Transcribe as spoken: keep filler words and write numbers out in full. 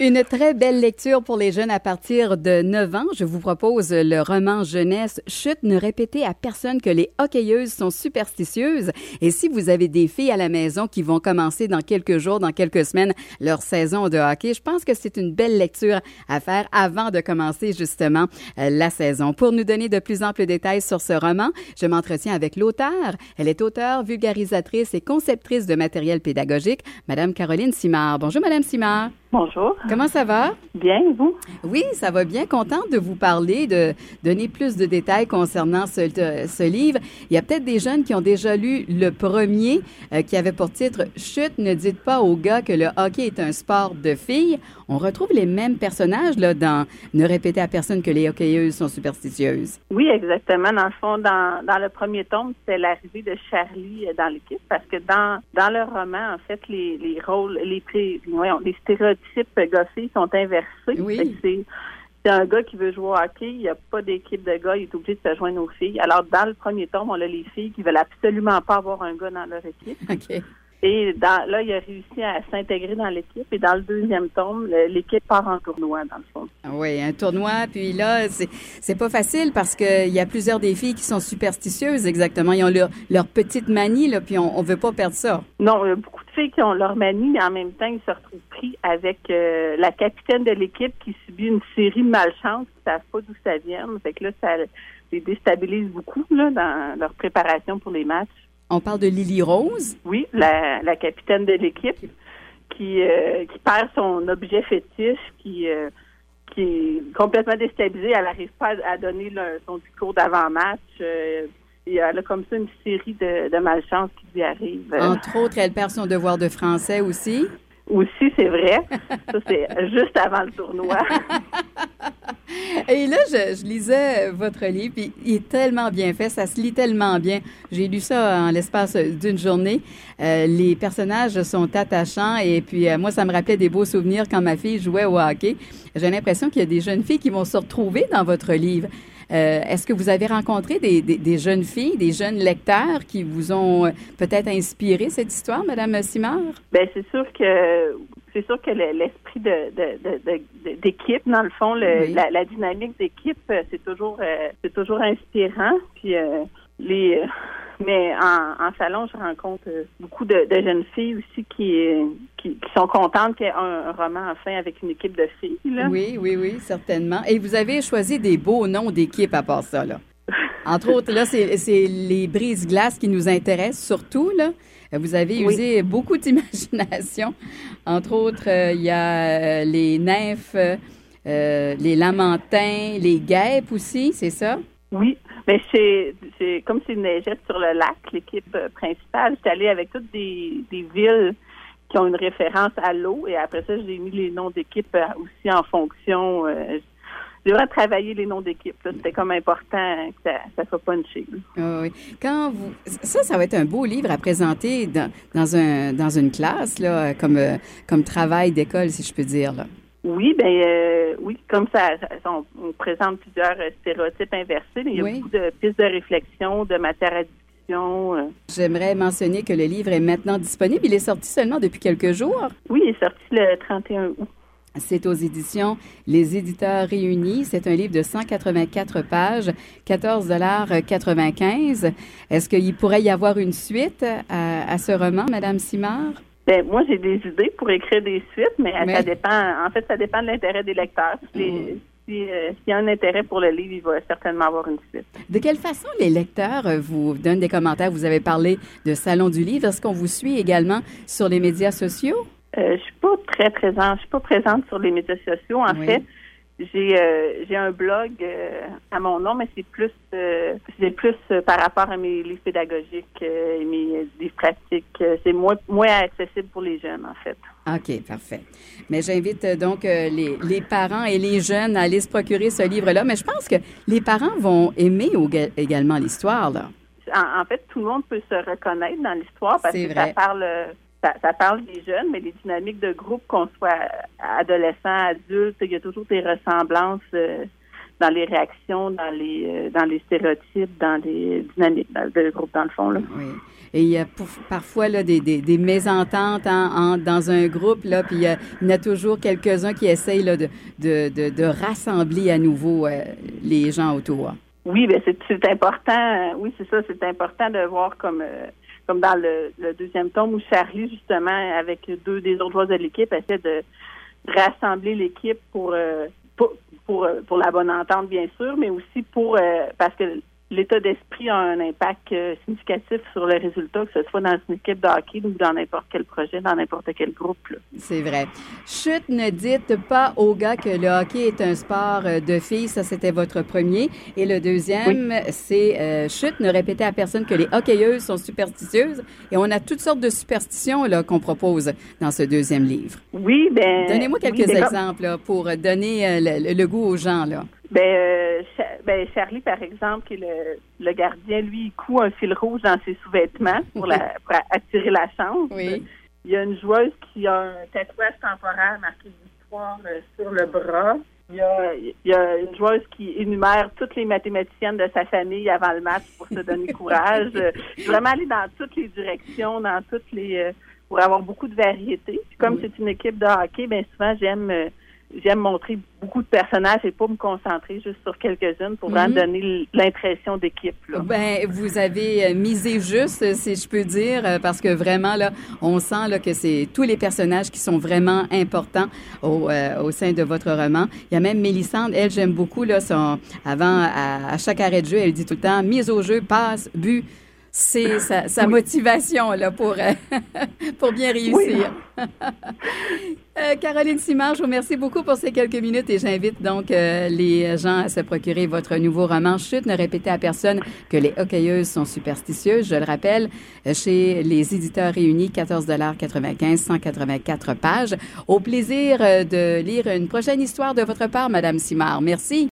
Une très belle lecture pour les jeunes à partir de neuf ans. Je vous propose le roman jeunesse « Chut, ne répétez à personne que les hockeyeuses sont superstitieuses ». Et si vous avez des filles à la maison qui vont commencer dans quelques jours, dans quelques semaines, leur saison de hockey, je pense que c'est une belle lecture à faire avant de commencer justement euh, la saison. Pour nous donner de plus amples détails sur ce roman, je m'entretiens avec l'auteure. Elle est auteure, vulgarisatrice et conceptrice de matériel pédagogique, Madame Caroline Simard. Bonjour, Madame Simard. Bonjour. Comment ça va? Bien, et vous? Oui, ça va bien. Contente de vous parler, de donner plus de détails concernant ce, ce livre. Il y a peut-être des jeunes qui ont déjà lu le premier, euh, qui avait pour titre « Chut, ne dites pas aux gars que le hockey est un sport de filles ». On retrouve les mêmes personnages là dans « Ne répétez à personne que les hockeyeuses sont superstitieuses ». Oui, exactement. Dans le fond, dans, dans le premier tome, c'est l'arrivée de Charlie dans l'équipe, parce que dans dans le roman, en fait, les, les rôles, les, pré, voyons, les stéréotypes gars-filles sont inversés. Oui. C'est, c'est un gars qui veut jouer au hockey, il n'y a pas d'équipe de gars, il est obligé de se joindre aux filles. Alors, dans le premier tome, on a les filles qui veulent absolument pas avoir un gars dans leur équipe. OK. Et dans, là, il a réussi à s'intégrer dans l'équipe. Et dans le deuxième tome, le, l'équipe part en tournoi, dans le fond. Oui, un tournoi. Puis là, c'est, c'est pas facile parce qu'il y a plusieurs des filles qui sont superstitieuses, exactement. Ils ont leur, leur petite manie, là, puis on, on veut pas perdre ça. Non, il y a beaucoup de filles qui ont leur manie, mais en même temps, ils se retrouvent pris avec euh, la capitaine de l'équipe qui subit une série de malchances, qui ne savent pas d'où ça vient. Fait que là, ça les déstabilise beaucoup là, dans leur préparation pour les matchs. On parle de Lily Rose? Oui, la, la capitaine de l'équipe qui, euh, qui perd son objet fétiche, qui, euh, qui est complètement déstabilisée. Elle n'arrive pas à, à donner le, son discours d'avant-match. Euh, et elle a comme ça une série de, de malchances qui lui arrivent. Entre autres, elle perd son devoir de français aussi. Aussi, c'est vrai. Ça, c'est juste avant le tournoi. Et là, je, je lisais votre livre, puis il est tellement bien fait, ça se lit tellement bien. J'ai lu ça en l'espace d'une journée. Euh, les personnages sont attachants et puis euh, moi, ça me rappelait des beaux souvenirs quand ma fille jouait au hockey. J'ai l'impression qu'il y a des jeunes filles qui vont se retrouver dans votre livre. Euh, est-ce que vous avez rencontré des, des, des jeunes filles, des jeunes lecteurs qui vous ont peut-être inspiré cette histoire, Madame Simard? Bien, c'est sûr que c'est sûr que le, l'esprit de, de, de, de, d'équipe, dans le fond, le, oui. la, la dynamique d'équipe, c'est toujours euh, c'est toujours inspirant. Puis euh, les euh, mais en, en salon, je rencontre beaucoup de, de jeunes filles aussi qui, qui qui sont contentes qu'il y ait un, un roman enfin avec une équipe de filles. Là. Oui, oui, oui, certainement. Et vous avez choisi des beaux noms d'équipe à part ça, là. Entre autres, là, c'est, c'est les brise-glaces qui nous intéressent surtout, là. Vous avez usé oui. beaucoup d'imagination. Entre autres, il euh, y a euh, les nymphes, euh, les lamantins, les guêpes aussi, c'est ça? Oui, mais c'est, c'est comme c'est une neigette sur le lac, l'équipe principale. J'étais allée avec toutes des, des villes qui ont une référence à l'eau et après ça, j'ai mis les noms d'équipes aussi en fonction. Euh, J'ai vraiment travaillé les noms d'équipe. Là. C'était comme important que ça ne soit punché. Oh, oui. Quand vous, ça, ça va être un beau livre à présenter dans, dans, un, dans une classe, là, comme, euh, comme travail d'école, si je peux dire. Là. Oui, ben euh, oui, comme ça, on, on présente plusieurs stéréotypes inversés, mais il y a oui. beaucoup de pistes de réflexion, de matière à discussion. Euh. J'aimerais mentionner que le livre est maintenant disponible. Il est sorti seulement depuis quelques jours. Oui, il est sorti le trente et un août. C'est aux éditions Les Éditeurs Réunis. C'est un livre de cent quatre-vingt-quatre pages, quatorze dollars quatre-vingt-quinze. Est-ce qu'il pourrait y avoir une suite à, à ce roman, Madame Simard? Ben moi, j'ai des idées pour écrire des suites, mais, mais... ça dépend. En fait, ça dépend de l'intérêt des lecteurs. Si les, mmh. si, euh, s'il y a un intérêt pour le livre, il va certainement avoir une suite. De quelle façon les lecteurs vous donnent des commentaires? Vous avez parlé de Salon du livre. Est-ce qu'on vous suit également sur les médias sociaux? Euh, je suis pas très présente. Je suis pas présente sur les médias sociaux. En oui. fait, j'ai euh, j'ai un blog euh, à mon nom, mais c'est plus euh, c'est plus euh, par rapport à mes livres pédagogiques euh, et mes livres pratiques. Euh, c'est moins moins accessible pour les jeunes, en fait. OK, parfait. Mais j'invite euh, donc euh, les les parents et les jeunes à aller se procurer ce livre-là. Mais je pense que les parents vont aimer également l'histoire, là. En, en fait, tout le monde peut se reconnaître dans l'histoire parce c'est que vrai. ça parle. Ça, ça parle des jeunes, mais les dynamiques de groupe, qu'on soit adolescent, adulte, il y a toujours des ressemblances. Euh, dans les réactions, dans les euh, dans les stéréotypes, dans les dynamiques dans le groupe, dans le fond, là. Oui. Et il y a pour, parfois là, des, des, des mésententes en, en, dans un groupe, là, puis il y, a, il y en a toujours quelques-uns qui essayent là, de, de, de, de rassembler à nouveau euh, les gens autour. Oui, bien c'est, c'est important. Oui, c'est ça, c'est important de voir comme euh, comme dans le, le deuxième tome où Charlie, justement, avec deux des autres joueurs de l'équipe, essaie de rassembler l'équipe pour, euh, pour, pour, pour la bonne entente, bien sûr, mais aussi pour euh, parce que l'état d'esprit a un impact euh, significatif sur le résultat, que ce soit dans une équipe de hockey ou dans n'importe quel projet, dans n'importe quel groupe, là. C'est vrai. Chut, ne dites pas aux gars que le hockey est un sport de filles. Ça, c'était votre premier. Et le deuxième, oui. c'est euh, chut, ne répétez à personne que les hockeyeuses sont superstitieuses. Et on a toutes sortes de superstitions là, qu'on propose dans ce deuxième livre. Oui, bien... Donnez-moi quelques oui, exemples là, pour donner euh, le, le goût aux gens, là. Ben, euh, ben, Charlie, par exemple, qui est le, le gardien, lui, il coud un fil rouge dans ses sous-vêtements pour, la, pour attirer la chance. Oui. Il y a une joueuse qui a un tatouage temporaire marqué victoire euh, sur le bras. Il y, a, il y a une joueuse qui énumère toutes les mathématiciennes de sa famille avant le match pour se donner courage. Euh, vraiment aller dans toutes les directions, dans toutes les... Euh, pour avoir beaucoup de variété. Puis comme oui. c'est une équipe de hockey, bien souvent, j'aime... Euh, J'aime montrer beaucoup de personnages et pas me concentrer juste sur quelques-unes pour vraiment mm-hmm. donner l'impression d'équipe, là. Ben, vous avez misé juste, si je peux dire, parce que vraiment, là, on sent là, que c'est tous les personnages qui sont vraiment importants au, euh, au sein de votre roman. Il y a même Mélissande, elle, j'aime beaucoup, là, son, avant, à, à chaque arrêt de jeu, elle dit tout le temps, mise au jeu, passe, but. C'est sa, sa oui. motivation là pour euh, pour bien réussir. Oui. euh, Caroline Simard, je vous remercie beaucoup pour ces quelques minutes et j'invite donc euh, les gens à se procurer votre nouveau roman Chut, ne répétez à personne que les hockeyeuses sont superstitieuses. Je le rappelle, chez les éditeurs réunis, quatorze dollars quatre-vingt-quinze, cent quatre-vingt-quatre pages. Au plaisir de lire une prochaine histoire de votre part, Madame Simard. Merci.